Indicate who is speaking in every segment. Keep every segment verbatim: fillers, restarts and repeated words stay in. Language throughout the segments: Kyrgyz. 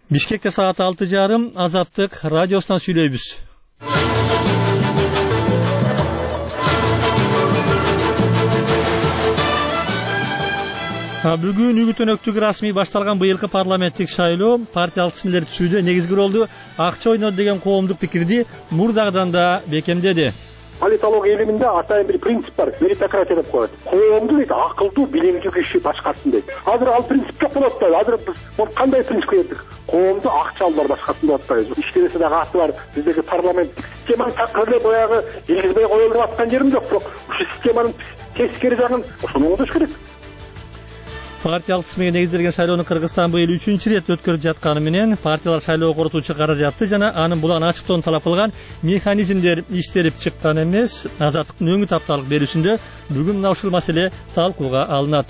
Speaker 1: Бишкекте саат алты жарым Азаттык радиосунан сүйлөйбүз. Бүгүн үгүт-өнөктүк расмий башталган быйылкы парламенттик шайлоо партиялык тизмелер түзүүдө негизги ролду акча ойнойт деген коомдук пикирди мурдагыдан да бекемдеди.
Speaker 2: Политология илиминде атайын бир принцип бар, меритократия деп коет. Коомду дейт акылдуу, билимдүү киши башкарсын дейт. Азыр ал принцип жок болуп атпайбы? Азыр биз кандай принципке келдик? Коомду акчалуулар башкарсын деп атпайбыз. Иштересе дагы аты бар. Биздеги парламенттик системаны такыр эле баягы элгизбей коелуп аткан жерим жок, бирок ушул системанын тескери жагын ошону оңдош керек.
Speaker 1: Партиялык тизмеге негизделген шайлоону Кыргызстан быйыл үчүнчү ирет өткөрүп жатканы менен партиялар шайлоо коротуучу каражатты жана анын булагын ачыктоону талап кылган механизмдер иштелип чыккан эмес. Азаттыктын өңүт апталык берүүсүндө бүгүн мына ушул маселе талкууга алынат.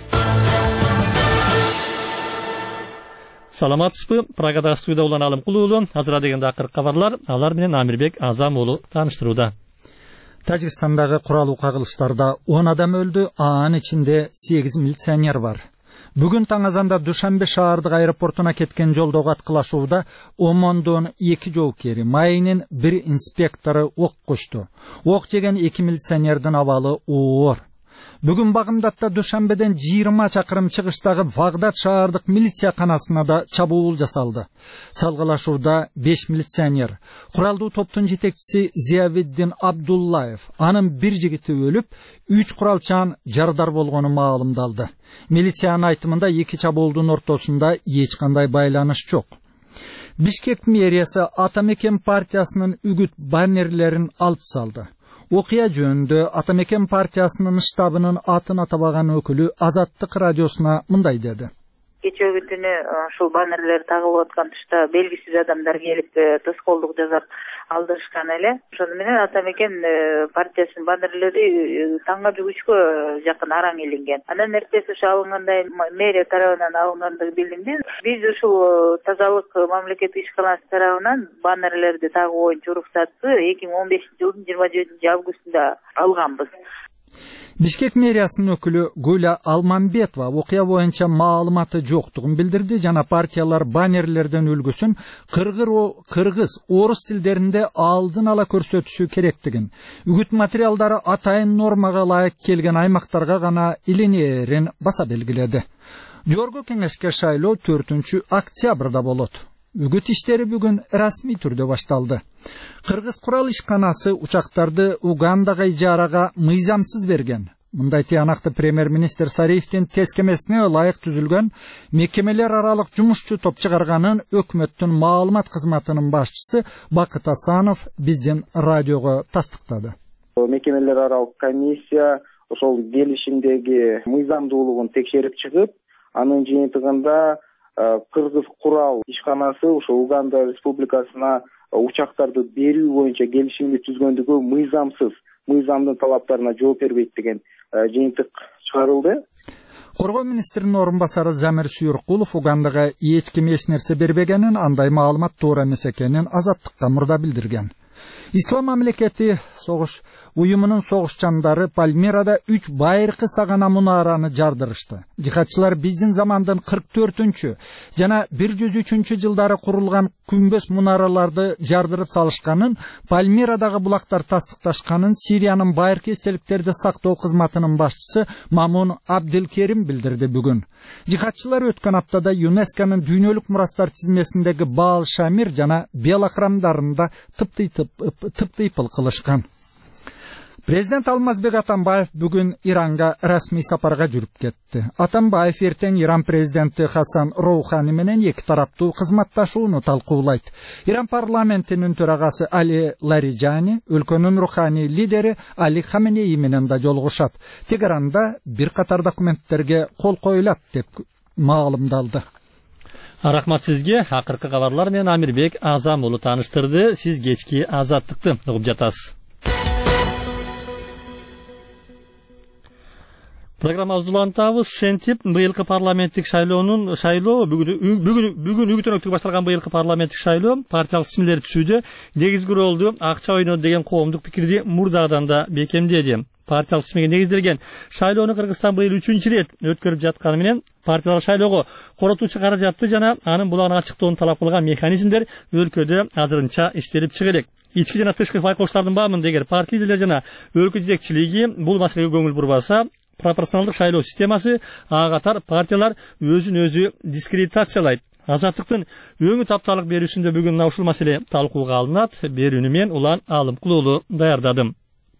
Speaker 1: Саламатсызбы? Прагада студияда улан Алым Кулуулу. Азыр дегенде акыркы кабарлар, алар менен Амирбек Азам уулу тааныштырууда.
Speaker 3: Тажикстандагы куралуу кагылыштарда он адам өлдү, анын ичинде сегиз милиционер бар. Бүгүн таң азанда Душанбе шаардык аэропортуна кеткен жолдогу аткылашууда Омондон эки жоокери, майынын бир инспектору ок кочту. Ок жеген эки милиционердин абалы оор. Бүгүн Багымдатта Душанбеден жыйырма чакырым чыгыштагы Вагдат шаардык милиция канасына да чабуул жасалды. Салгылашууда беш милиционер, куралдуу топтун жетекчиси Зиявиддин Абдуллаев, анын бир жигити өлүп, үч куралчан жардар болгону маалымдалды. Милициянын айтымында эки чабуулдун ортосунда эч кандай байланыш жок. Бишкек мэриясы Атамекен партиясынын үгүт баннерлерин алып салды. Окуя жөнүндө Атамекен партиясынын штабынын атын атабаган өкүлү Азаттык радиосуна мындай деди.
Speaker 4: Кечеги күнү ушул баннерлер тагылып аткан тушта белгисиз адамдар келип тоскоолдук жасап алдырышкан эле. Ошону менен Атамекен партиясынын баннерлери таңга бүгүчкө жакын араң илинген. Анан эртеси ошо алынгандай мэрия тарабынан алынгандыгы билдимди. Биз ушул тазалык мамлекеттик ишканасы тарабынан баннерлерди тагуу боюнча уруксатты эки миң он бешинчи жылдын жыйырма жетинчи августунда алганбыз.
Speaker 3: Бишкек мэриясынын өкүлү Гуля Алмамбетова окуя боюнча маалыматы жоктугун билдирди жана партиялар баннерлерден үлгүсүн кыргыз, орус тилдеринде алдын ала көрсөтүшү керектигин, үгүт материалдары атайын нормага ылайык келген аймактарга гана илинээрин баса белгиледи. Жогорку кеңешке шайлоо төртүнчү октябрда болот. Үгүт иштери бүгүн расмий түрдө башталды. Кыргыз курал ишканасы учактарды Угандага ижарага мыйзамсыз берген. Мындай тыянакты премьер-министр Сариевдин тескемесине ылайык түзүлгөн мекемелер аралык жумушчу топ чыгарганын өкмөттүн маалымат кызматынын башчысы Бакыт Асанов биздин радиого тастыктады.
Speaker 5: Мекемелер аралык комиссия ошол келишимдеги мыйзамдуулугун текшерип чыгып, анын жыйынтыгында Кыргыз курал ишканасы ошо Уганда республикасына учактарды берүү боюнча келишимди түзгөндүгү мыйзамсыз, мыйзамдын талаптарына жооп бербейт деген жыйынтык чыгарылды.
Speaker 3: Коргоо министринин орун басары Замир Сүйөркулов Угандага эч ким эч нерсе бербегенин, андай маалымат туура эмес экенин Азаттыкка мурда билдирген. Ислам мамлекети согуш уюмунун согушчандары Пальмирада үч байыркы сагана мунараны жардырышты. Жихадчылар биздин замандын кырк төртүнчү жана бир жүз үчүнчү жылдары курулган күмбөз мунараларды жардырып салышканын, Пальмирадагы булактар тастыкташканын Сириянын байыркы эстеликтерди сактоо кызматынын башчысы Мамун Абдилкерим билдирди бүгүн. Жихадчылар өткөн аптада ЮНЕСКОнун дүйнөлүк мурастар тизмесиндеги Баал Шамир жана Бела храмдарында тыптыйпыл кылышкан. Президент Алмазбек Атамбаев бүгүн Иранга расмий сапарга жүрүп кетти. Атамбаев эртең Иран президенти Хасан Роухани менен эки тараптуу кызматташууну талкуулайт. Иран парламентинин төрагасы Али Лариджани, өлкөнүн руханий лидери Али Хаменеи менен да жолугушат. Тегеранда бир катар документтерге кол коюлат деп маалымдалды.
Speaker 1: Рахмат сизге. Акыркы кабарлар менен Амирбек Азам уулу тааныштырды. Сиз кечки Азаттыкты угуп жатасыз. Программабызды улантабыз. Ошентип быйылкы парламенттик шайлоонун шайлоо бүгүн бүгүн бүгүн үгүтөнөктүк башталган быйылкы парламенттик шайлоо партиялык тизмелер түзүүдө негизги ролду акча ойнойт деген коомдук пикирди мурдагыдан да бекемдеди. Партиялык тизмеге негизделген шайлоону Кыргызстан быйыл үчүнчү ирет өткөрүп жатканы менен партиялар шайлоого коротуучу каражатты жана анын булагын ачыктоонун талап кылган механизмдер өлкөдө азырынча иштелип чыга элек. Ички жана тышкы байкоштардын баамында эгер партия лидерлери жана өлкө жетекчилиги бул маселеге көңүл бурбаса, пропорционалдык шайлоо системасы ага катар партиялар өзүн өзү дискредитациялайт. Азаттыктын өңү тапталык берүүсүндө бүгүн мына ушул маселе талкууга алынат. Берүүнү мен Улан Алымкул уулу даярдадым.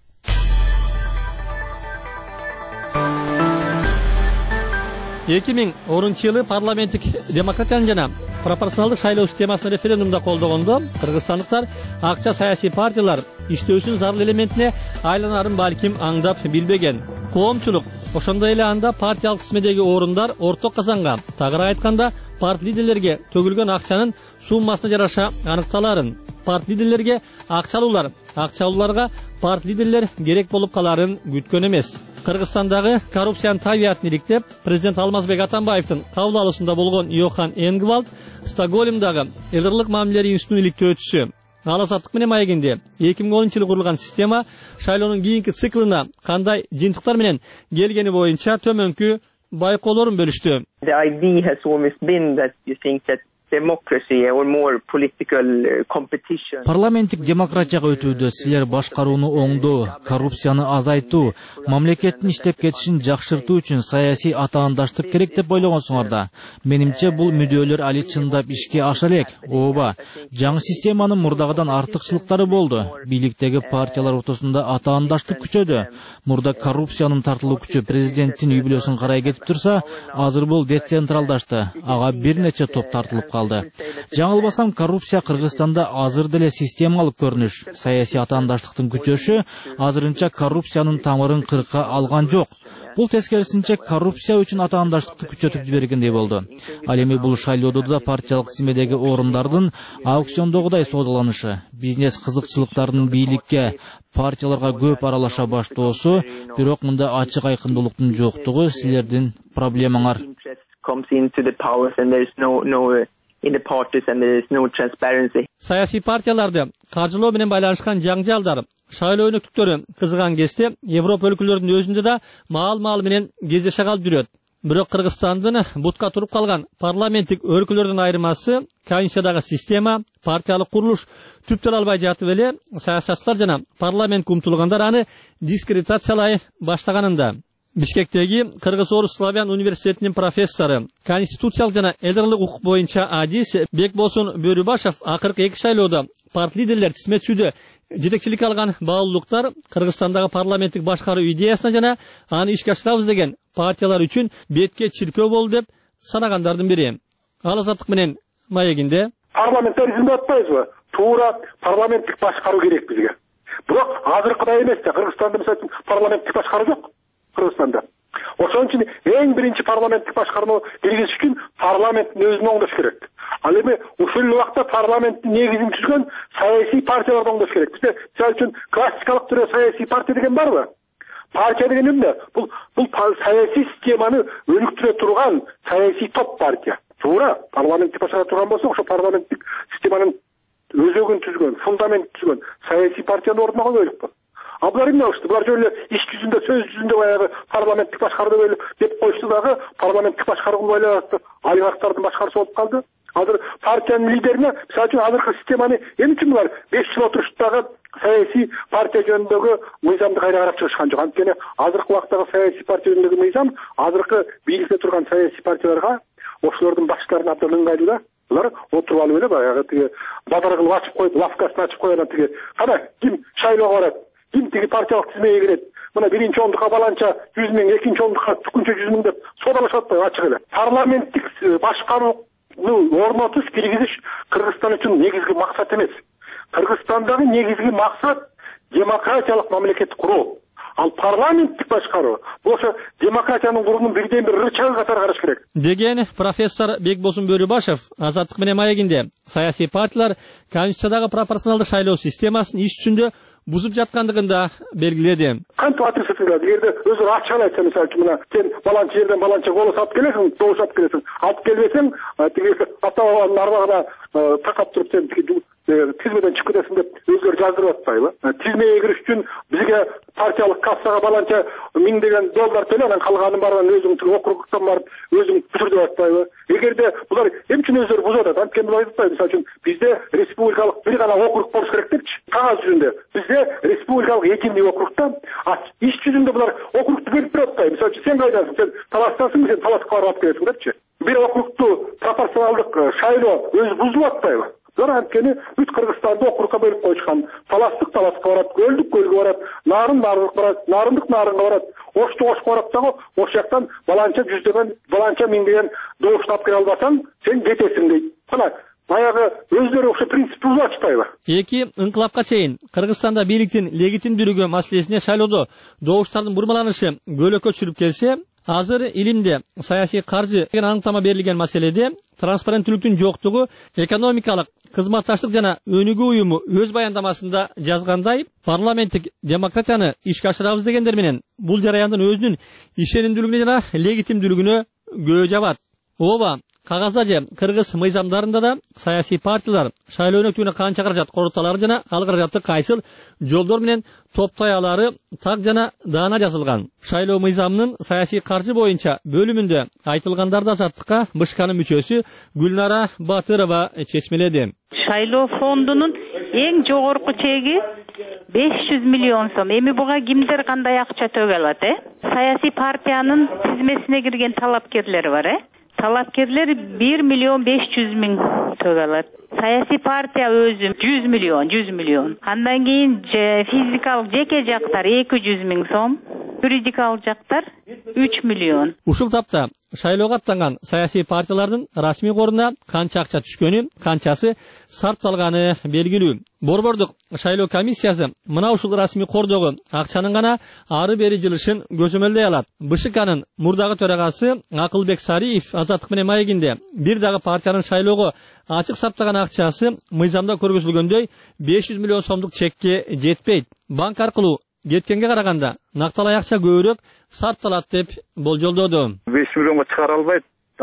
Speaker 1: эки миң онунчу жылы парламенттик демократиянын жана пропорционалдык шайлоо системасын референдумда колдогондо кыргызстандыктар акча саясий партиялар иштөөсүнүн зарыл элементине айланарын балким аңдап билбеген. Коомчулук ошондой эле анда партиялык тизмедеги орундар орток казанга, тагыраак айтканда партия лидерлерге төгүлгөн акчанын суммасына жараша аныкталарын, партия лидерлерге акчалуулар, акчалууларга партия лидерлер керек болуп каларын күткөн эмес. Кыргызстандагы коррупциянын табиятын иликтеп, президент Алмазбек Атамбаевдин кабыл алуусунда болгон Йохан Энгвальд Стокгольмдагы элдерлик мамилелер институтунун иликтөөчүсү. Ал Азаттык менен маегинде эки миң онунчу жылы курулган система шайлоонун кийинки циклына кандай жыйынтыктар менен келгени боюнча төмөнкү байкоолорун бөлүштү.
Speaker 6: The idea has always been that you think that democracy or more political competition.
Speaker 7: Парламенттик демократияга өтүүдө силер башкарууну оңдоо, коррупцияны азайтуу, мамлекеттин иштеп кетишин жакшыртуу үчүн саясий атаандаштык керек деп ойлогонсуңар да. Менимче бул мүддөөлөр али чындап ишке аша элек. Ооба, жаңы системанын мурдагыдан артыкчылыктары болду. Бийликтеги партиялар ортосунда атаандаштык күчөдү. Мурда коррупциянын тартылуу күчү президенттин үй бүлөсүн карай кетип турса, азыр бул децентралдашты. Ага бир нече топ тартылып калды. Жаңылбасам, коррупция Кыргызстанда азыр деле системалык көрүнүш. Саясий атаандаштыктын күчөшү азырынча коррупциянын тамырын кырка алган жок. Бул тескерисинче коррупция үчүн атаандаштыкты күчөтүп жибергендей болду. Ал эми бул шайлоодо да партиялык тизмедеги орундардын аукциондогудай соодаланышы, бизнес кызыкчылыктарынын бийликке, партияларга көп аралаша баштоосу, бирок мында ачык айкындуулуктун жоктугу силердин проблемаңар.
Speaker 6: In the parties and there is no transparency.
Speaker 1: Саясий партияларды каржылоо менен байланышкан жаңжалдар, шайлоо өнөктүктөрү кызыган кезде Европа өлкөлөрүнүн өзүндө да маал-маал менен кездеше калып жүрөт. Бирок Кыргызстандын бутка туруп калган парламенттик өлкөлөрдүн айырмасы конституциядагы система, партиялык курулуш түптөн албай жатып эле саясатчылар жана парламентке умтулгандар аны дискредитациялай баштаганында. Бишкектеги Кыргыз-Орус Славян университетинин профессору, конституциялык жана элдерлик укук боюнча адис Бекбосун Бөрүбашев акыркы эки шайлоодо партия лидерлер тизметчүүдө жетекчилик алган баалуулуктар Кыргызстандагы парламенттик башкаруу идеясына жана аны ишке ашырабыз деген партиялар үчүн бетке чиркөө болду деп санагандардын бири. Ал Азаттык менен маегинде
Speaker 2: парламентаризмди атпайбызбы? Туура парламенттик башкаруу керек бизге. Бирок азыркыдай эмес да. Кыргызстанда мисалы парламенттик башкаруу жок. Кыргызстанда. Ошон үчүн эң биринчи парламенттик башкарууну киргизиш үчүн парламенттин өзүн оңдош керек. Ал эми ушул убакта парламенттин негизин түзгөн саясий партияларды оңдош керек. Бизде мисалы үчүн классикалык түрдө саясий партия деген барбы? Партия деген эмне? Бул бул саясий системаны өнүктүрө турган саясий топ партия. Туура парламенттик башкара турган болсо, ошо парламенттик системанын өзөгүн түзгөн, фундамент түзгөн саясий партияны ордуна койгойлукпу? А булар эмне болушту? Булар жөн эле иш жүзүндө, сөз жүзүндө баягы парламенттик башкаруу деп коюшту дагы парламенттик башкаруу байланышты олигархтардын башкаруусы болуп калды. Азыр партиянын лидерине, мисалы үчүн азыркы системаны эмне үчүн булар беш жыл отуруштагы саясий партия жөнүндөгү мыйзамды кайра карап чыгышкан жок. Анткени азыркы убактагы саясий партия жөнүндөгү мыйзам азыркы бийликте турган саясий партияларга ошолордун башчыларына абдан ыңгайлуу да. Булар отуруп алып эле баягы тиги бадар кылып ачып коюп, лавкасын ачып койгон тиги кана ким шайлоого барат, ким тиги партиялык тизмеге кирет. Мына биринчи ондукка баланча жүз миң, экинчи ондукка түкүнчө жүз миң деп соодалашып атпайбы ачык эле. Парламенттик башкарууну орнотуш, киргизиш Кыргызстан үчүн негизги максат эмес. Кыргызстандагы негизги максат демократиялык мамлекет куруу. Ал парламенттик башкаруу ошо демократиянын куруунун бирден бир рычагы катары караш керек.
Speaker 1: Деген профессор Бекбосун Бөрүбашев Азаттык менен маегинде саясий партиялар конституциядагы пропорционалдык шайлоо системасын иш жүзүндө бузуп жаткандыгын да белгиледи.
Speaker 2: Кантип ответственность эгерде өзү ачык айтса, мисалы үчүн мына сен баланча жерден баланча голос алып келесиң, добуш алып келесиң, алып келбесең, тиги ата бабанын арбагына такап туруп сен тизмеден чыгып кетесиң деп өзгөр жаздырып атпайбы? Тизмеге кириш үчүн бизге партиялык кассага баланча миңдеген доллар төлө, анан калганын баарынан өзүң округтан барып өзүң бүтүр деп атпайбы? Эгерде булар эмне үчүн өздөрү бузуп атат? Анткени булар айтпайбы, мисалы үчүн бизде республикалык бир гана округ болуш керек депчи. Кагаз жүзүндө бизде республикалык экимдик округта, иш жүзүндө булар округту берип берип атпайбы. Мисалы үчүн сен кайдасың? Сен Таластасың, сен Таласка барып алып келесиң депчи. Бир округту пропорционалдык шайлоо өзү бузулуп атпайбы? Булар анткени бүт Кыргызстанды округка бөлүп коюшкан. Таластык Таласка барат, Көлдүк Көлгө барат, Нарын Нарынга барат, Нарындык Нарынга барат, Ошту Ошко барат дагы, ошол жактан баланча жүздөгөн, баланча миңдеген добушту алып келе албасаң, сен кетесиң дейт. Мына баягы өздөрү ошо принцип бузуп атышпайбы?
Speaker 1: Эки инкылапка чейин Кыргызстанда бийликтин легитимдүүлүгү маселесине шайлоодо добуштардын бурмаланышы көйлөккө түшүрүп келсе, азыр илимде саясий каржы деген аныктама берилген маселеде транспаrenттүүлүктүн жоктугу экономикалык кызматташтык жана өнүгүү уюму өз баяндамасында жазгандай, парламенттик демократияны ишке ашырабыз дегендер менен бул жараяндын өзүнүн ишенимдүүлүгүнө жана легитимдүүлүгүнө көө жабат. Ооба, кагазда же кыргыз мыйзамдарында да саясий партиялар шайлоо өнөктүгүнө канча каражат короталары жана ал каражатты кайсыл жолдор менен топтой алары так жана даана жазылган. Шайлоо мыйзамынын саясий каржы боюнча бөлүмүндө айтылгандарды Азаттыкка БШКнын мүчөсү Гүлнара Батырова чечмеледи.
Speaker 8: Шайлоо фондунун эң жогорку чеги беш жүз миллион сом. Эми буга кимдер кандай акча төгө алат, э? Саясий партиянын тизмесине кирген талапкерлер бар, э? Талапкерлер бир миллион беш жүз миң төгө алат. Саясий партия өзү жүз миллион, жүз миллион. Андан кийин физикалык жеке жактар эки жүз миң сом, юридикалык жактар үч миллион.
Speaker 1: Ушул тапта шайлоого аттанган саясий партиялардын расмий коруна канча акча түшкөнү, канчасы сарпталганы белгилүү. Борбордук шайлоо комиссиясы мына ушул расмий кордогу акчанын гана ары бери жылышын көзөмөлдөй алат. БШКнын мурдагы төрагасы Акылбек Сариев Азаттык менен маегинде бир дагы партиянын шайлоого ачык саптаган акчасы мыйзамда көргөзүлгөндөй беш жүз миллион сомдук чекке жетпейт. Банк аркылуу кеткенге караганда накталай акча көбүрөөк сарпталат деп болжолдоду.
Speaker 9: беш миллионго чыгара албайт.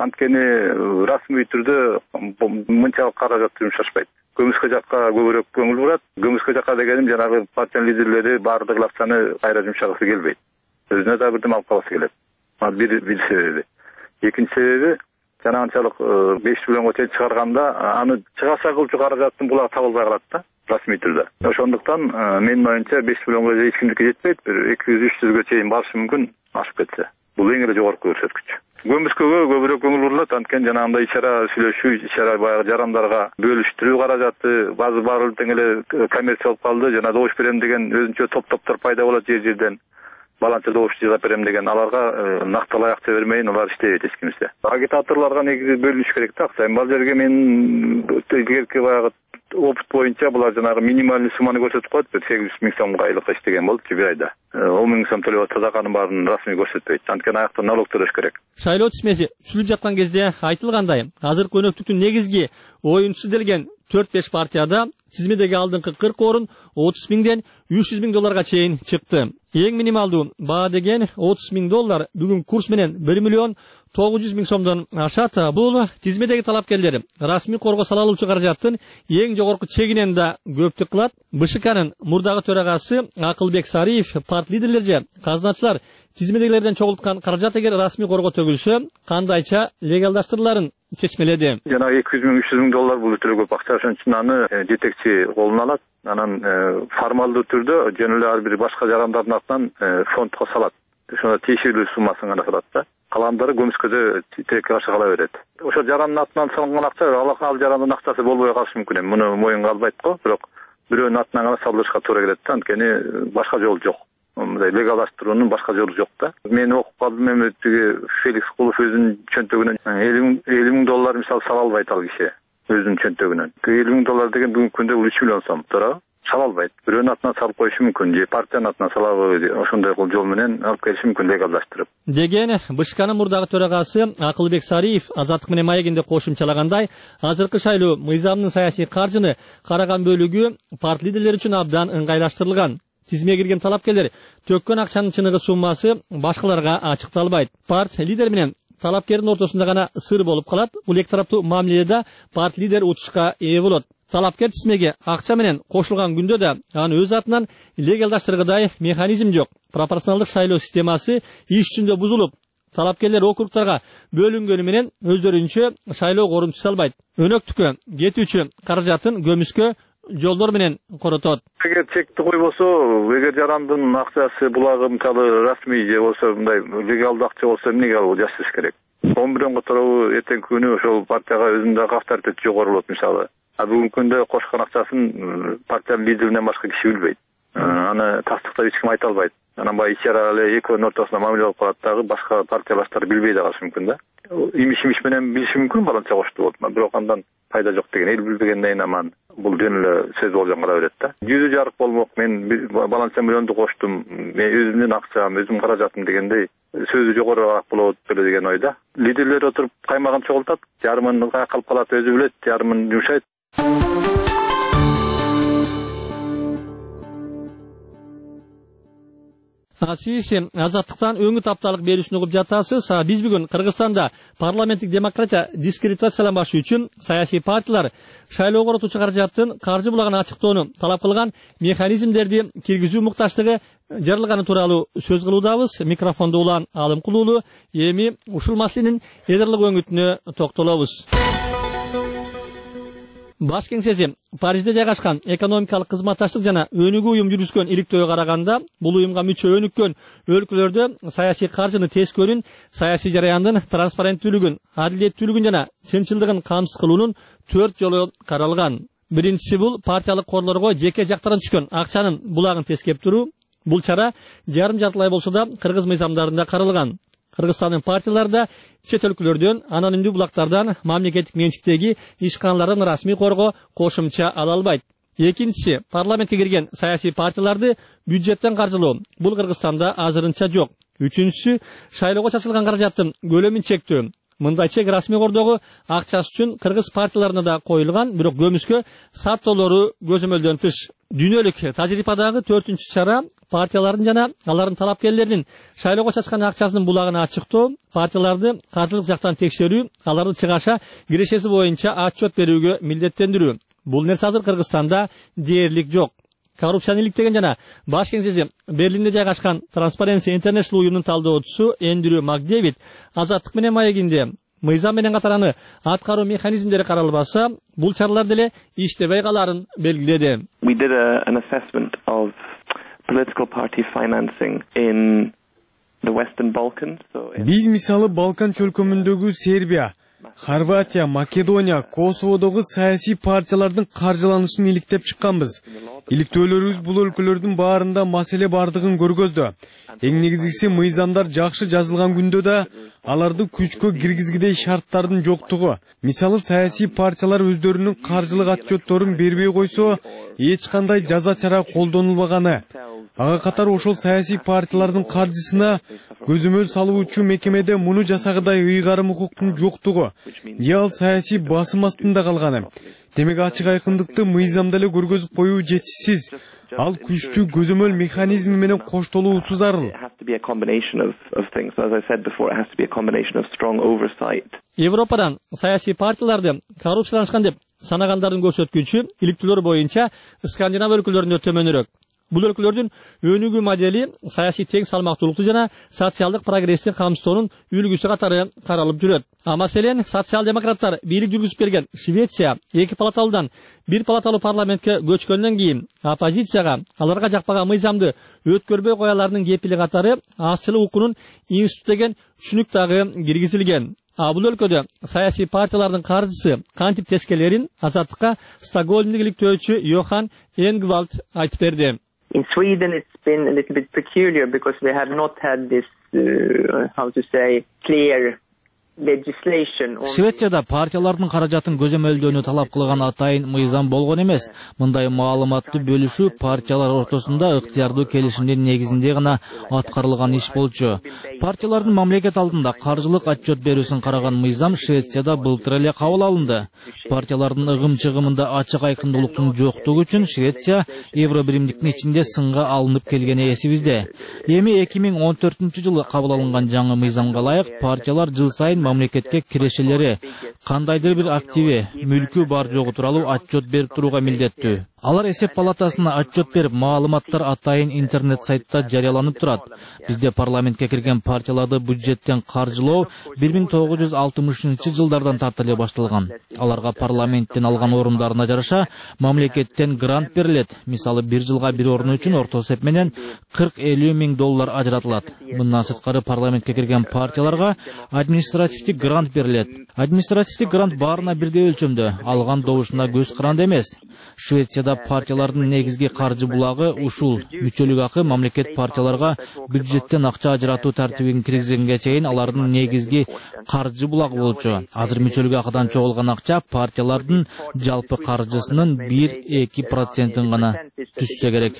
Speaker 9: Анткени расмий түрдө мынчалык каражат жумшашпайт. Көмүскө жакка көбүрөөк көңүл бурат. Көмүскө жакка дегеним жанагы партиянын лидерлери баардык акчаны кайра жумшагысы келбейт. Өзүнө да бирдем алып каласы келет. Бир бир себеби. Экинчи себеби жанагынчалык беш миллионго чейин чыгарганда аны чыгаса кылчу каражаттын булагы табылбай калат да расмий түрдө. Ошондуктан менин оюмча беш миллионго эч кимдики жетпейт. эки жүз үч жүзгө чейин барышы мүмкүн ашып кетсе. Бул эң эле жогорку көрсөткүч. Көмүскөгө көбүрөөк көңүл бурулат. Анткени жанагындай иш-чара сүйлөшүү, иш-чара баягы жарандарга бөлүштүрүү каражаты базы баары тең эле коммерция болуп калды. Жана добуш берем деген өзүнчө топ-топтор пайда болот жер жерден. Баланча добуш жасап берем деген аларга накталай акча бермейин, алар иштебейт эч кимсе. Агитаторлорго негизи бөлүнүш керек да. Бул жерге мен илгерки баягы опыт боюнча булар жанагы минималдуу сумманы көрсөтүп коет. сегиз жүз миң сомго айлыкка иштеген болчу бир айда. он миң сом төлөп атса дагы анын баарын расмий көрсөтпөйт. Анткени аякта налог төлөш керек.
Speaker 1: Шайлоо тизмеси түзүлүп жаткан кезде айтылгандай, азыркы өнөктүктүн негизги оюн түзүлгөн төрт беш партияда тизмедеги алдыңкы кырк орун отуз миңден үч жүз миң долларга чейин чыкты. Эң минималдуу баа деген отуз миң доллар, бүгүн курс менен бир миллион тогуз жүз миң сомдон ашат. Бул тизмедеги талапкерлер расмий корго сала алуучу каражаттын эң жогорку чегинен да көптүк кылат. БШКнын мурдагы төрагасы Акылбек Сариев парт лидерлер же казначылар тизмедегилерден чогулткан каражат эгер расмий корго төгүлсө кандайча легалдаштырыларын чечмеледи.
Speaker 9: Жанагы эки жүз миң үч жүз миң доллар бул өтө көп акча, ошон үчүн аны жетекчи колуна алат. Анан формалдуу түрдө жөн эле ар бир башка жарандардын атынан фондко салат. Ошондо тиешелүү суммасын гана салат да. Каламдары көмүскөдө тилекке каршы кала берет. Ошо жарандын атынан салынган акча ал жарандын акчасы болбой калышы мүмкүн. Муну моюнга албайт го, бирок бирөөнүн атынан гана салдырышка туура келет да. Анткени башка жол жок. Мындай легалдаштыруунун башка жолу жок да. Мен окуп калдым, эми тиги Феликс Кулов өзүнүн чөнтөгүнөн элүү миң доллар мисалы сала албайт ал киши өзүнүн чөнтөгүнөн. элүү миң доллар деген бүгүнкү күндө үч миллион сом, туура. сала албайт. Бирөөнүн атынан салып коюшу мүмкүн, же партиянын атынан салабы, ошондой кыл жол менен алып келиши мүмкүн легалдаштырып.
Speaker 1: Деген БШКнын мурдагы төрагасы Акылбек Сариев Азаттык менен маегинде кошумчалагандай, азыркы шайлоо мыйзамдын саясий каржыны караган бөлүгү партия лидерлери үчүн абдан ыңгайлаштырылган. Тизмеге кирген талапкерлер төккөн акчанын чыныгы суммасы башкаларга ачыкталбайт. Партия лидери менен талапкердин ортосунда гана сыр болуп калат. Бул эки тараптуу мамиледе партия лидери утушка ээ болот. Талапкер тизмеге акча менен кошулган күндө да аны өз атынан легалдаштыргыдай механизм жок. Пропорционалдык шайлоо системасы иш жүзүндө бузулуп, талапкерлер округтарга бөлүнгөнү менен өздөрүнчө шайлоого орун түзө албайт. Өнөктүккө кетүүчү каражатын көмүскө жолдор менен коротот.
Speaker 9: Эгер чекти койбосо, эгер жарандын акчасы булагы мисалы расмий же болсо мындай легалдуу акча болсо эмнеге ал жасаш керек? он миллион которобу эртеңки күнү ошол партияга өзүнүн авторитети жогору болот мисалы. А бүгүнкү күндө кошкон акчасын партиянын лидеринен башка киши билбейт. Аны тастыктап эч ким айта албайт. Анан баягы ичара эле экөөнүн ортосунда мамиле болуп калат дагы, башка партия баштары билбей да калышы мүмкүн да. Имиш-имиш менен билиши мүмкүн баланча кошту болот, бирок андан пайда жок деген. Эл билбегенден кийин аман бул жөн эле сөз болжон кала берет да. Жүзү жарык болмок, мен баланча миллионду коштум, мен өзүмдүн акчам, өзүмдүн каражатым дегендей сөзү жогорураак болот беле деген ойда. Лидерлер отуруп каймагын чогултат, жарымын калып калат, өзү билет, жарымын жумшайт.
Speaker 1: Сиз Азаттыктан өңү тапталык берүүсүн угуп жатасыз. Биз бүгүн Кыргызстанда парламенттик демократия дискредитацияланбашы үчүн саясий партиялар шайлоого коротуучу каражаттын каржы булагын ачыктоону талап кылган механизмдерди киргизүү муктачтыгы жарылганы тууралуу сөз кылуудабыз. Микрофондо Улан Алымкулуулу. Эми ушул маселенин эдерлик өңүтүнө токтолобуз. Баш кеңсеси Парижде жайгашкан экономикалык кызматташтык жана өнүгүү уюм жүргүзгөн иликтөөгө караганда, бул уюмга мүчө өнүккөн өлкөлөрдө саясий каржыны тескөөрүн, саясий жараяндын транспаrenттүүлүгүн, адилеттүүлүгүн жана чынчылдыгын камсыз кылуунун төрт жолу каралган. Биринчиси бул партиялык корлорго жеке жактардан түшкөн акчанын булагын тескеп туруу. Бул чара жарым жартылай болсо да кыргыз мыйзамдарында каралган. Кыргызстандын партияларда чет өлкөлөрдөн анонимдүү булактардан мамлекеттик менчиктеги ишканаларын расмий корго кошумча ала албайт. Экинчиси, парламентке кирген саясий партияларды бюджеттен каржылоо. Бул Кыргызстанда азырынча жок. Үчүнчүсү, шайлоого чачылган каражаттын көлөмүн чектөө. Мындай чек расмий кордогу акчасы үчүн кыргыз партияларына да коюлган, бирок көмүскө саттоолору көзөмөлдөн тыш. Дүйнөлүк тажрыйбадагы төртүнчү чара партиялардын жана алардын талапкерлеринин шайлоого чачкан акчасынын булагын ачыктоо, партияларды каржылык жактан текшерүү, аларды чыгаша кирешеси боюнча отчет берүүгө милдеттендирүү. Бул нерсе азыр Кыргызстанда дээрлик жок. Коррупцияны иликтеген жана баш кеңсеси Берлинде жайгашкан Transparency International уюмунун талдоочусу Эндрю Макдэвид Азаттык менен маегинде мыйзам менен катар аны аткаруу механизмдери каралбаса, бул чаралар деле иштебей каларын белгиледи.
Speaker 6: We did a, an assessment of political party financing in the Western Balkans. So
Speaker 10: Биз мисалы Балкан чөлкөмүндөгү Сербия, Хорватия, Македония, Косоводогу саясий партиялардын каржыланышын иликтеп чыкканбыз. Иликтөөлөрүбүз бул өлкөлөрдүн баарында маселе бардыгын көргөздү. Эң негизгиси мыйзамдар жакшы жазылган күндө да аларды күчкө киргизгидей шарттардын жоктугу. Мисалы саясий партиялар өздөрүнүн каржылык отчетторун бербей койсо, эч кандай жаза чара колдонулбаганы. Ага катар ошол саясий партиялардын каржысына көзөмөл салуучу мекемеде муну жасагыдай ыйгарым укуктун жоктугу, же ал саясий басым астында калганы. Демек ачык айкындыкты мыйзамда эле көргөзүп коюу жетишсиз. Ал күчтүү көзөмөл механизми менен коштолуусу зарыл.
Speaker 1: Европадан саясий партияларды коррупцияланышкан деп санагандардын көрсөткүчү иликтөөлөр боюнча Скандинав өлкөлөрүндө төмөнүрөөк. Бул өлкөлөрдүн өнүгүү модели саясий тең салмактуулукту жана социалдык прогрести камсыздоонун үлгүсү катары каралып жүрөт. А маселен социал-демократтар бийлик жүргүзүп келген Швеция эки палаталуудан бир палаталуу парламентке көчкөндөн кийин оппозицияга аларга жакпаган мыйзамды өткөрбөй кояларынын кепили катары азчылык укугунун институт деген түшүнүк дагы киргизилген. А бул өлкөдө саясий партиялардын каржысы кантип тескелерин Азаттыкка Стокгольмдик иликтөөчү Йохан Энгвалд айтып берди.
Speaker 6: In Sweden, it's been a little bit peculiar because we have not had this, uh, how to say, clear legislation.
Speaker 7: Швецияда партиялардын каражатын көзөмөлдөөнү талап кылган атайын мыйзам болгон эмес. Мындай маалыматты бөлүшүү партиялар ортосунда ыктыярдуу келишимдин негизинде гана аткарылган иш болчу. Партиялардын мамлекет алдында каржылык отчет берүүсүн караган мыйзам Швецияда былтыр эле кабыл алынды. Партиялардын ыгым-чыгымында ачык айкындуулуктун жоктугу үчүн Швеция Евробиримдиктин ичинде сынга алынып келгени эсибизде. Эми эки миң он төртүнчү жылы кабыл алынган жаңы мыйзамга ылайык партиялар жыл сайын мамлекетке кирешелери, кандайдыр бир активи, мүлкү бар жогу тууралуу отчет берип турууга милдеттүү. Алар эсеп палатасына отчет берип, маалыматтар атайын интернет сайтта жарыяланып турат. Бизде парламентке кирген партияларды бюджеттен каржылоо бир миң тогуз жүз алтымышынчы жылдардан тартып башталган. Аларга парламенттен алган орундарына жараша мамлекеттен грант берилет. Мисалы, бир жылга бир орун үчүн орто эсеп менен кырк элүү миң доллар ажыратылат. Мындан сырткары парламентке кирген партияларга административдик грант берилет. Административдик грант баарына бирдей өлчөмдө, алган добушуна көз каранды эмес. Швецияда партиялардын негизги каржы булагы ушул. Мүчөлүк акы мамлекет партияларга бюджеттен акча ажыратуу тартибин киргизгенге чейин алардын негизги каржы булагы болчу. Азыр мүчөлүк акыдан чогулган акча партиялардын жалпы каржысынын бир-эки процентин гана түшсө керек.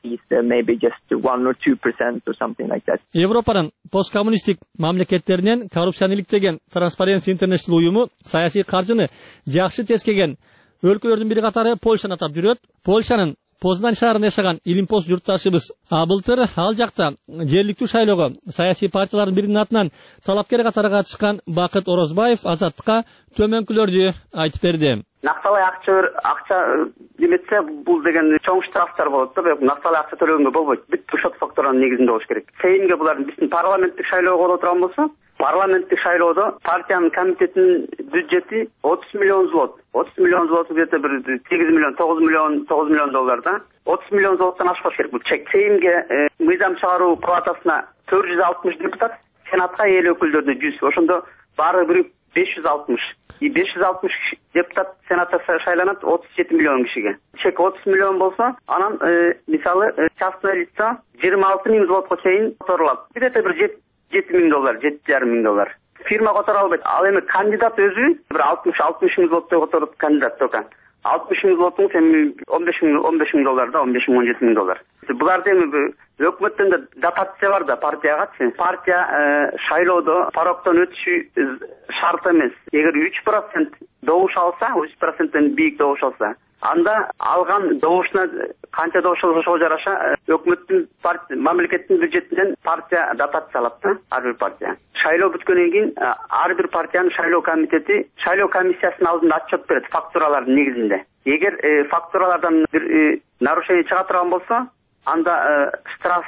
Speaker 1: Европанын посткоммунисттик мамлекеттеринен коррупцияны иликтеген Transparency International уюму саясий каржыны жакшы тескеген өлкөлөрдүн бири катары Польшаны атап жүрөт. Польшанын Познань шаарында жашаган Илимпоз журтташыбыз Абылтыр ал жакта жергиликтүү шайлоого саясий партиялардын биринин атынан талапкер катары катышкан Бакыт Орозбаев Азаттыкка төмөнкүлөрдү айтып берди.
Speaker 11: Накталай акча акча деметсе бул деген чоң штрафтар болот да, накталай акча төлөгөнгө болбойт. Бүт шот факторунун негизинде болуш керек. Сейимге булардын биздин парламенттик шайлоого боло турган болсо, парламенттик шайлоодо партиянын комитетинин бюджети отуз миллион злот. отуз миллион злот где-то бир сегиз миллион, тогуз миллион, тогуз миллион доллар да. отуз миллион злоттон ашпаш керек бул чек. Сейимге мыйзам чыгаруу палатасына төрт жүз алтымыш депутат, сенатка эл өкүлдөрүнө жүз. Ошондо баары бир беш жүз алтымыш. И беш жүз алтымыш депутат сенатта шайланат отуз жети миллион кишиге. Чек отуз миллион болсо, анан мисалы частное лицо жыйырма алты миң злотко чейин которулат. Где-то бир жети миң доллар, жети жарым миң доллар. Фирма которо албайт. Ал эми кандидат өзү бир алтымыш алтымыш миң злоттой которот кандидат тока. алтымыш миң злоттун сен он беш миң он беш миң доллар да, он беш миң он жети миң доллар. Буларда эми өкмөттөн да дотация бар да партиягачы. Партия шайлоодо пароктон өтүшү шарт эмес. Эгер үч процент добуш алса, үч проценттен бийик добуш алса, анда алган добушуна канча добуш алышына жараша өкмөттүн мамлекеттин бюджетинен партия дотация алат да, ар бир партия. Шайлоо бүткөндөн кийин ар бир партиянын шайлоо комитети шайлоо комиссиясынын алдында отчет берет фактуралардын негизинде. Эгер фактуралардан бир нарушение чыга турган болсо, анда штраф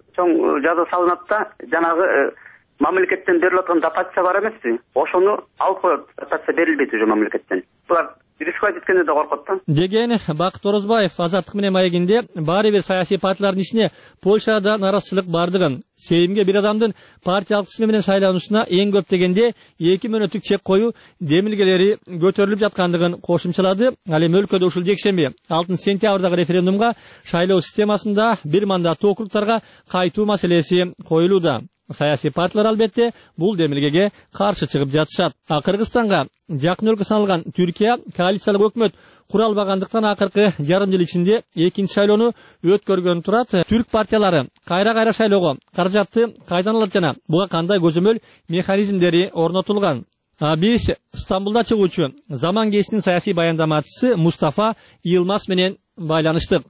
Speaker 11: чоң жаза салынат да, жанагы мамлекеттен берилип аткан дотация бар эмеспи? Ошону алып коет, дотация берилбейт уже мамлекеттен. Булар рисковать эткенде да коркот да.
Speaker 1: Деген Бакыт Орозбаев Азаттык менен маегинде баары бир саясий партиялардын ичине Польшада наразычылык бардыгын, сейимге бир адамдын партиялык тизме менен шайлануусуна эң көп дегенде эки мөөнөттүк чек коюу демилгелери көтөрүлүп жаткандыгын кошумчалады. Ал эми өлкөдө ушул жекшемби алтынчы сентябрдагы референдумга шайлоо системасында бир мандаттуу округтарга кайтуу маселеси коюлууда. Саясий партиялар албетте бул демилгеге каршы чыгып жатышат. А Кыргызстанга жакын өлкө саналган Түркия коалициялык өкмөт кура албагандыктан акыркы жарым жыл ичинде экинчи шайлоону өткөргөн турат. Түрк партиялары кайра-кайра шайлоого каражатты кайдан алат жана буга кандай көзөмөл механизмдери орнотулган? Биз Стамбулда чыгуучу Заман Кесинин саясий баяндамачысы Мустафа Йылмаз менен байланыштык.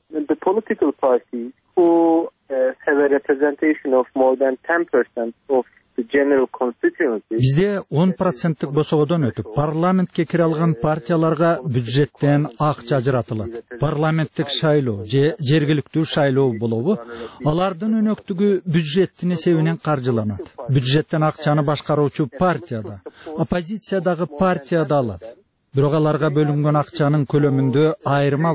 Speaker 12: Have a representation of more than ten percent of the general constituency.
Speaker 3: Бизде он проценттик босогодон өтүп, парламентке кире алган партияларга бюджеттен акча ажыратылат. Парламенттик шайлоо же жергиликтүү шайлоо болобу, алардын өнөктүгү бюджеттин эсебинен каржыланат. Бюджеттен акчаны башкаруучу партияда, оппозициядагы партияда алат. Бирок аларга бөлүнгөн акчанын көлөмүндө айырма бар.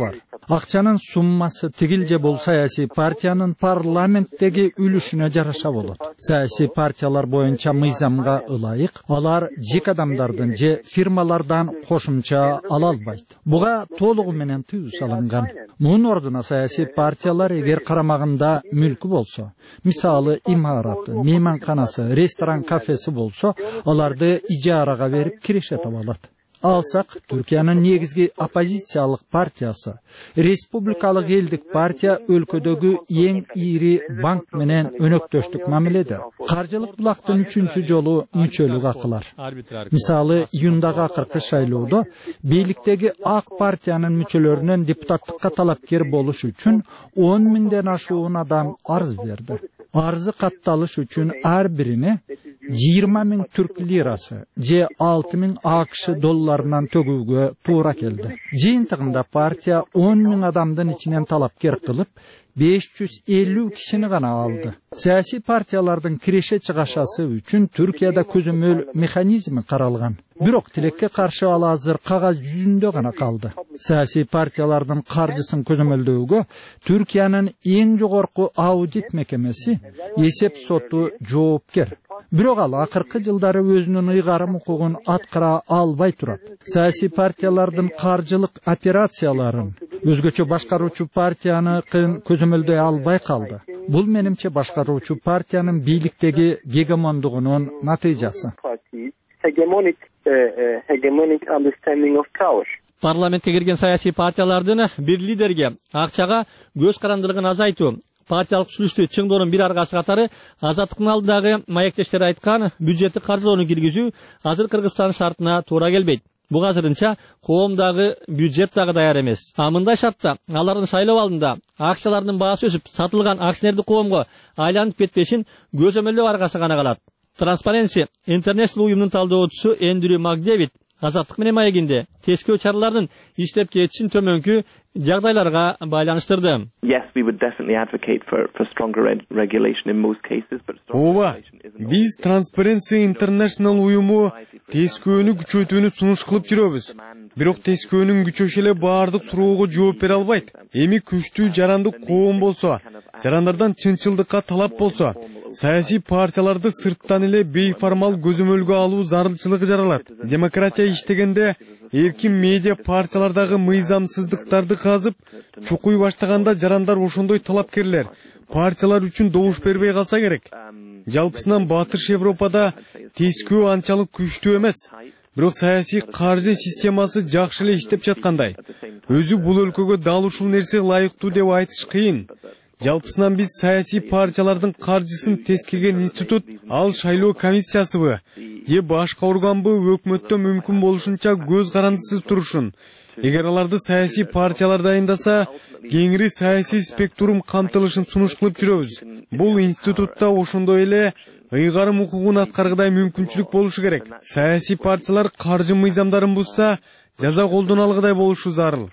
Speaker 3: Акчанын суммасы тигилже бул саясий партиянын парламенттеги үлүшүнө жараша болот. Саясий партиялар боюнча мыйзамга ылайык алар жеке адамдардын же фирмалардан кошумча ала албайт. Буга толугу менен тыюу салынган. Мунун ордуна саясий партиялар эгер карамагында мүлкү болсо, мисалы имараты, мейманканасы, ресторан, кафеси болсо, аларды ижарага берип киреше таба алат. Алсак, Түркиянын негизги оппозициялык партиясы, республикалык элдик партия өлкөдөгү эң ири банк менен өнөктөштүк мамиледе. Каржылык булактын үчүнчү жолу мүчөлүк акылар. Мисалы, июндагы акыркы шайлоодо бийликтеги ак партиянын мүчөлөрүнөн депутаттыкка талапкер болуш үчүн он миңден ашуун адам арыз берди. Арызы катталыш үчүн ар бирине жыйырма миң түрк лирасы же алты миң АКШ долларынан төгүүгө туура келди. Жыйынтыгында партия он миң адамдын ичинен талапкер кылып, беш жүз элүү кишини гана алды. Саясий партиялардын киреше чыгашасы үчүн Түркияда көзөмөл механизми каралган. Бирок тилекке каршы ал азыр кагаз жүзүндө гана калды. Саясий партиялардын каржысын көзөмөлдөөгө Түркиянын эң жогорку аудит мекемеси эсеп соту жоопкер. Бирок ал акыркы жылдары өзүнүн ыйгарым укугун аткара албай турат. Саясий партиялардын каржылык операцияларын өзгөчө башкаруучу партияны көзөмөлдөй албай калды. Бул менимче башкаруучу партиянын бийликтеги гегемондугунун натыйжасы.
Speaker 1: Парламентке кирген саясий партиялардын бир лидерге акчага көз карандылыгын азайтуу, партиялык сүйлүштү чыңдоонун бир аргасы катары Азаттыктын алдындагы маектештер айткан бюджеттик каржылоону киргизүү азыр Кыргызстан шартына туура келбейт. Буга азырынча коомдагы бюджет дагы даяр эмес. А мындай шартта алардын шайлоо алдында акциялардын баасы өсүп, сатылган акционерди коомго айланып кетпешин көзөмөлдөө аргасы гана калат. Transparency International уюмунун талдоочусу Эндрю Макдэвид Азаттык менен маегинде тескөө чаралардын иштеп кетишин төмөнкү жагдайларга байланыштырды.
Speaker 10: Ооба, биз Transparency International уюму тескөөнү күчөтүүнү сунуш кылып жүрөбүз. Бирок тескөөнүн күчөшү эле баардык суроого жооп бере албайт. Эми күчтүү жарандык коом болсо, жарандардан чынчылдыкка талап болсо, саясий партияларды сырттан эле бейформал көзөмөлгө алуу зарылчылыгы жаралат. Демократия иштегенде эркин медиа партиялардагы мыйзамсыздыктарды казып, чукуй баштаганда жарандар ошондой талапкерлер партиялар үчүн добуш бербей калса керек. Жалпысынан Батыш Европада тескөө анчалык күчтүү эмес. Бирок саясий каржы системасы жакшы эле иштеп жаткандай. Өзү бул өлкөгө дал ушул нерсе ылайыктуу деп айтыш кыйын. Жалпысынан биз саясий партиялардын каржысын тескеген институт, ал шайлоо комиссиясыбы, же башка органбы өкмөттө мүмкүн болушунча көз карандысыз турушун. Эгер аларды саясий партиялар дайындаса, кеңири саясий спектрум камтылышын сунуш кылып жүрөбүз. Бул институтта ошондой эле ыйгарым укугун аткаргыдай мүмкүнчүлүк болушу керек. Саясий партиялар каржы мыйзамдарын бузса, жаза колдоно алгыдай болушу зарыл.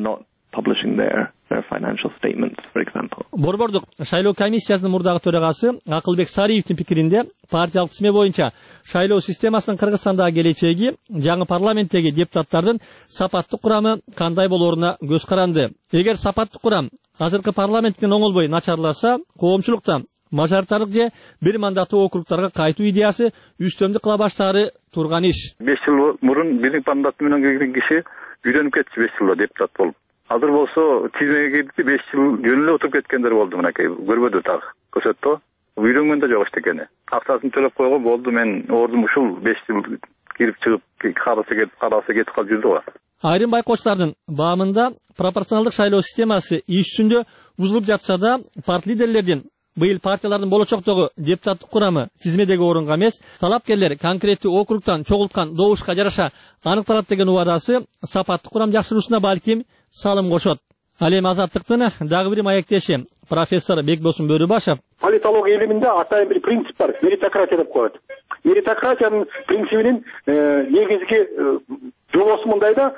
Speaker 1: Борбордук шайлоо комиссиясынын мурдагы төрагасы Акылбек Сариевдин пикиринде партиялык тизме боюнча шайлоо системасынын Кыргызстандагы келечеги жаңы парламенттеги депутаттардын сапаттык курамы кандай болоруна көз каранды. Эгер сапаттык курам азыркы парламенттен оңолбой начарласа, коомчулукта мажоритарлык же бир мандаттуу округтарга кайтуу идеясы үстөмдүк кыла баштаары турган иш.
Speaker 9: беш жыл мурун бир мандат менен кирген киши үйрөнүп кетчү беш жылда депутат болуп. Азыр болсо тизмеге кирди беш жыл жөн эле отуруп кеткендер болду, мынакей көрбөдү так. Көрсөттү. Үйрөнгөн да жок эчтекени. Акчасын төлөп койгон болду, мен ордум ушул беш жыл кирип чыгып, карасы кетип, карасы кетип калып жүрдү го.
Speaker 1: Айрым байкочлардын баамында пропорционалдык шайлоо системасы иш жүзүндө бузулуп жатса да, парти лидерлердин быйыл партиялардын болочоктогу депутаттык курамы тизмедеги орунга эмес, талапкерлер конкреттүү округтан чогулткан добушка жараша аныкталат деген убадасы сапаттык курам жакшыруусуна балким салым кошот. Ал эми Азаттыктын дагы бир маектеши профессор Бекбосун Бөрүбашев
Speaker 2: политология илиминде атайын бир принцип бар, меритократия деп коет. Меритократиянын принцибинин негизги жобосу мындай да,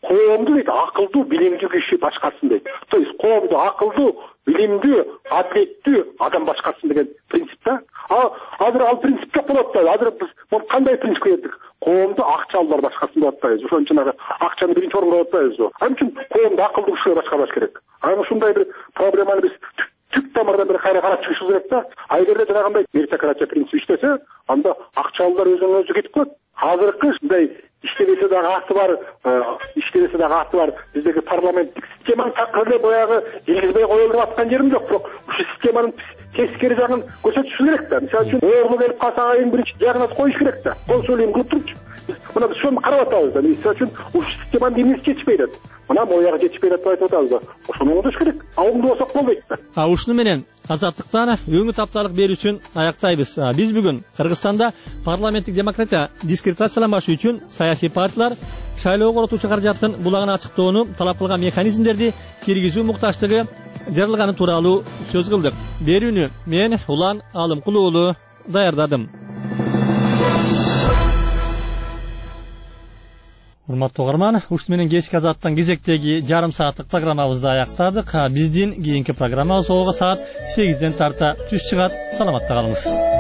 Speaker 2: коомду дейт акылдуу билимдүү киши башкарсын дейт. То есть коомду акылдуу билимдүү адилеттүү адам башкарсын деген принцип да. Азыр ал принцип жок болот да. Азыр биз кандай принцип кийдик? Коомду акчалуулар башкарсын деп атпайбыз. Ошон үчүн акчаны биринчи орунга коюп атпайбыз. Ал үчүн коомду акылдуу кишилер башкарбаш керек. Анан ушундай бир проблеманы биз түп тамырдан бир кайра карап чыгышыбыз керек да. А эгерде жанагындай меритократия принципи иштесе, анда акчалуулар өзүнөн өзү кетип коет. Азыркы ушундай иштебесе дагы аты бар, иштебесе дагы аты бар биздеги парламенттик системаны такыр эле баягы киргизбей коюлуп аткан жерим жок, бирок ушу системанын тескери жагын көрсөтүш керек да. Мисалы үчүн оорлук келип калса айын биринчи жагына коюш керек да. Кол сөйлөйм кылып турчу. Мына биз ошону карап атабыз да. Мисалы үчүн ушу системанын эмнеси жетишпей атат. Мына моягы жетишпей атат деп айтып атабыз да. Ошону оңдош керек. Оңдоп болсок болбойт да.
Speaker 1: А ушуну менен азаттыктан өңү тапталык берүүчүн аяктайбыз. Биз бүгүн Кыргызстанда парламенттик демократия дискредитацияланбашы үчүн саясий партиялар шайлоо коротуучу каражаттын булагын ачыктоону талап кылган механизмдерди киргизүү мукташтыгы жарылганы тууралуу сөз кылдык. Берүүнү мен Улан Алымкул уулу даярдадым. Урматтуу угарман, ушун менен кечки азаттын кезектеги жарым сааттык программабызды аяктадык. Биздин кийинки программабыз ого саат сегизден тарта түз чыгат. Саламатта калыңыз.